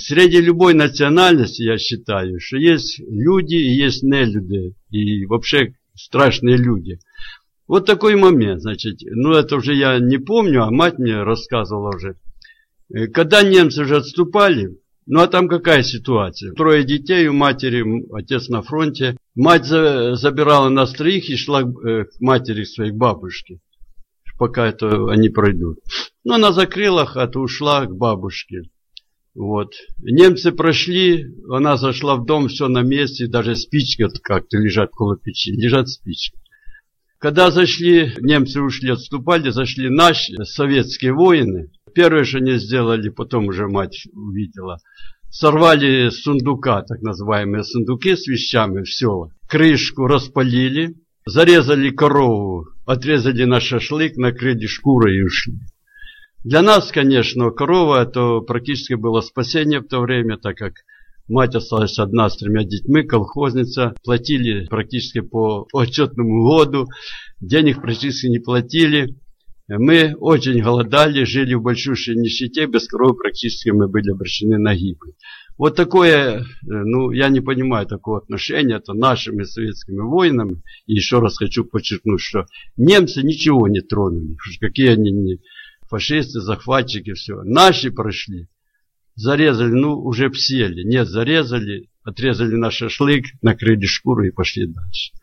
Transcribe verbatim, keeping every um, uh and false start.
Среди любой национальности, я считаю, что есть люди и есть нелюди, и вообще страшные люди. Вот такой момент, значит, ну это уже я не помню, а мать мне рассказывала уже. Когда немцы уже отступали, ну а там какая ситуация? Трое детей у матери, отец на фронте. Мать за, забирала нас троих и шла к матери своей, к бабушке, пока это они пройдут. Ну она закрыла хату, ушла к бабушке. Вот. Немцы прошли, она зашла в дом, все на месте, даже спички как-то лежат около печи, лежат спички. Когда зашли, немцы ушли, отступали, зашли наши советские воины. Первое, что они сделали, потом уже мать увидела, сорвали с сундука, так называемые сундуки с вещами в села, крышку распалили, зарезали корову, отрезали на шашлык, накрыли шкурой и ушли. Для нас, конечно, корова это практически было спасение в то время, так как мать осталась одна с тремя детьми, колхозница, платили практически по отчетному году, денег практически не платили. Мы очень голодали, жили в большущей нищете, без коровы практически мы были обречены на гибель. Вот такое, ну, я не понимаю такого отношения, это нашими советскими воинами. И еще раз хочу подчеркнуть, что немцы ничего не тронули, какие они не фашисты, захватчики, все. Наши прошли, зарезали, ну, уже съели, нет, зарезали, отрезали наш шашлык, накрыли шкуру и пошли дальше.